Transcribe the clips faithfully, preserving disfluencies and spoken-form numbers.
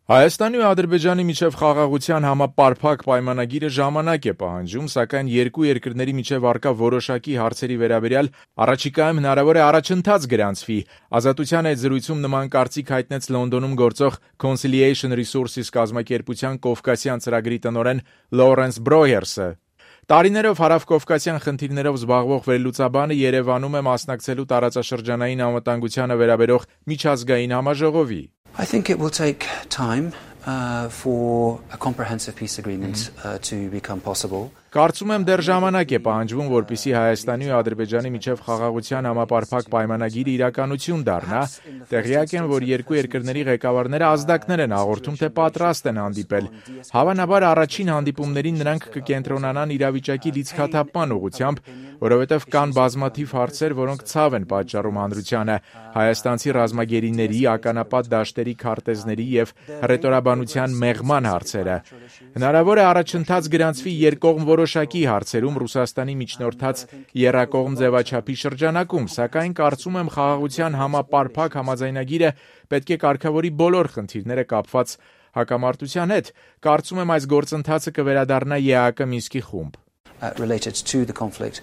Հայաստանի ու Ադրբեջանի միջև խաղաղության համապարփակ պայմանագիրը ժամանակ է պահանջում, սակայն երկու երկրների միջև առկա որոշակի հարցերի վերաբերյալ առաջիկայում հնարավոր է առաջընթաց գրանցվի։ Ազատության հետ զրույցում նման կարծիք հայտնեց Լոնդոնում գործող Conciliation Resources կազմակերպության Կովկասյան ծրագրի տնօրեն Լորենս Բրոյերսը։ Տարիներով հարավկովկասյան խնդիրներով զբաղվող վերլուծաբանը Երևանում է մասնակցելու տարածաշրջանային անվտանգությանը վերաբերող միջազգային համաժողովի։ I think it will take time uh, for a comprehensive peace agreement uh, to become possible. Կարծում եմ դեռ ժամանակ է պահանջվում, որպեսզի Հայաստանի ու Ադրբեջանի միջև խաղաղության համապարփակ պայմանագիրը իրականություն դառնա։ Տեղյակ եմ, որ երկու երկրների ղեկավարները ազդակներ են հաղորդում, թե պատրաստ են հանդիպել։ Հավանաբար առաջին հանդիպումներին նրանք կկենտրոնանան իրավիճակի լիցքաթափման ուղղությամբ, որովհետև կան բազմաթիվ հարցեր, որոնք ցավ են պատճառում հանրությանը։ Հայաստանցի ռազմագերիների, ականապատ դաշտերի քարտեզների եւ հռետորաբանության մեղման հարցերը։ Հնարավոր է առաջընթաց գրանցվի երկկողմ որոշակի հարցերում Ռուսաստանի միջնորդած եռակողմ ձևաչափի շրջանակում, սակայն կարծում եմ խաղաղության համապարփակ համաձայնագիրը պետք է կարգավորի բոլոր խնդիրները կապված հակամարտության հետ։ Կարծում եմ այս գործընթացը կվերադառնա ԵԱՀԿ Մինսկի խումբ։ Related to the conflict,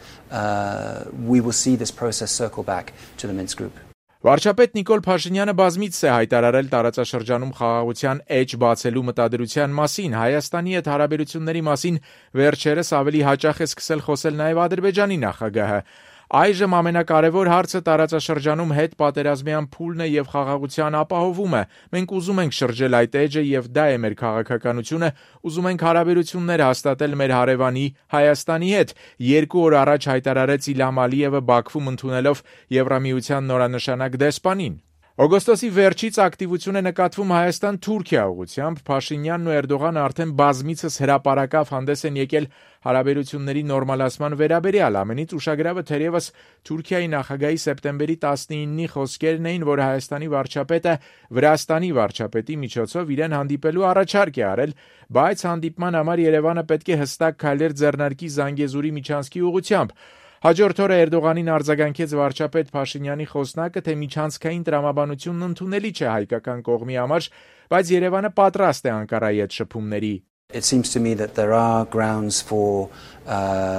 uh, we will see this process circle back to the Minsk group. Վարչապետ Նիկոլ Փաշինյանը բազմիցս է հայտարարել տարածաշրջանում խաղաղության էջ բացելու մտադրության մասին։ Հայաստանի հետ հարաբերությունների մասին վերջերս ավելի հաճախ է սկսել խոսել նաև Ադրբեջանի նախագահը։ Այժմ ամենակարևոր հարցը տարածաշրջանում հետ պատերազմյան փուլն է եւ խաղաղության ապահովումը։ Մենք ուզում ենք շրջել այդ էջը եւ դա է մեր քաղաքականությունը, ուզում ենք հարաբերություններ հաստատել մեր հարևանի Հայաստանի հետ։ Երկու օր առաջ հայտարարեց Իլհամ Ալիևը Բաքվում ընդունելով Եվրամիության նորանշանակ դեսպանին։ Օգոստոսի վերջից ակտիվություն է նկատվում Հայաստան-Թուրքիա ուղղությամբ։ Փաշինյանն ու Էրդողանը արդեն բազմիցս հրապարակավ հանդես են եկել հարաբերությունների նորմալացման վերաբերյալ։ Ամենից ուշագրավը թերևս Թուրքիայի նախագահի սեպտեմբերի տասնինի խոսքերն էին, որ Հայաստանի վարչապետը Վրաստանի վարչապետի միջոցով իրեն հանդիպելու առաջարկ է արել, բայց հանդիպման համար Երևանը պետք է հստակ քայլեր ձեռնարկի Զանգեզուրի միջանցքի ուղղությամբ։ Հաջորդ օրը Էրդողանին արձագանքեց վարչապետ Փաշինյանի խոսնակը, թե միջանցքային տրամաբանությունն ընդունելի չէ հայկական կողմի համար, բայց Երևանը պատրաստ է Անկարայի հետ շփումների։ It seems to me that there are grounds for uh,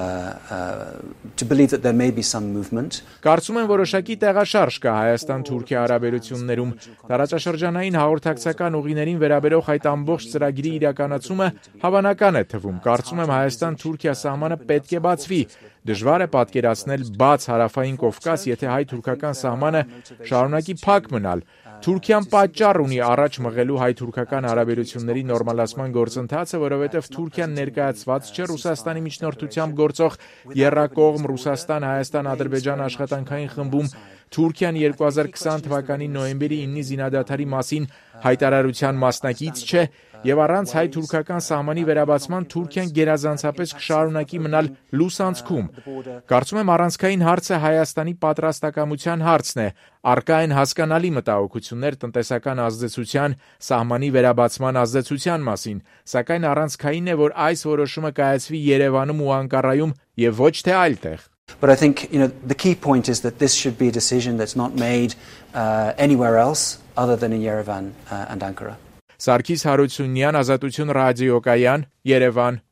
uh, to believe that there may be some movement. Կարծում եմ որոշակի տեղաշարժ կա Հայաստան-Թուրքիա հարաբերություններում։ Տարածաշրջանային հաղորդակցական ուղիներին վերաբերող այդ ամբողջ ծրագրի իրականացումը հավանական է թվում։ Կարծում եմ Հայաստան-Թուրքիա սահմանը պետք է բացվի։ Դժվար է պատկերացնել բաց հարավային Կովկաս, եթե հայ-թուրքական սահմանը շարունակի փակ մնալ։ Թուրքիան պատճառ ունի առաջ մղելու հայ-թուրքական հարաբերությունների նորմալացման գործընթացը, որովհետև Թուրքիան ներկայացված չէ Ռուսաստանի միջնորդությամբ գործող եռակողմ Ռուսաստան-Հայաստան-Ադրբեջան աշխատանքային խմբում։ Թուրքիան երկու հազար քսան թվականի նոյեմբերի իննի զինադադարի մասին հայտարարության մասնակից չէ եւ առանց հայ-թուրքական սահմանի վերաբացման Թուրքիան գերազանցապես կշարունակի մնալ լուսանցքում։ Կարծում եմ առանցքային հարցը Հայաստանի պատրաստակամության հարցն է։ Առկա են հասկանալի մտահոգություններ տնտեսական ազդեցության, սահմանի վերաբացման ազդեցության մասին, սակայն առանցքային է, որ այս որոշումը կայացվի Երևանում ու Անկարայում եւ ոչ թե այլտեղ։ But I think, you know, the key point is that this should be a decision that's not made uh, anywhere else other than in Yerevan uh, and Ankara. Սարգիս Հարությունյան, Ազատություն ռադիոկայան, Երևան։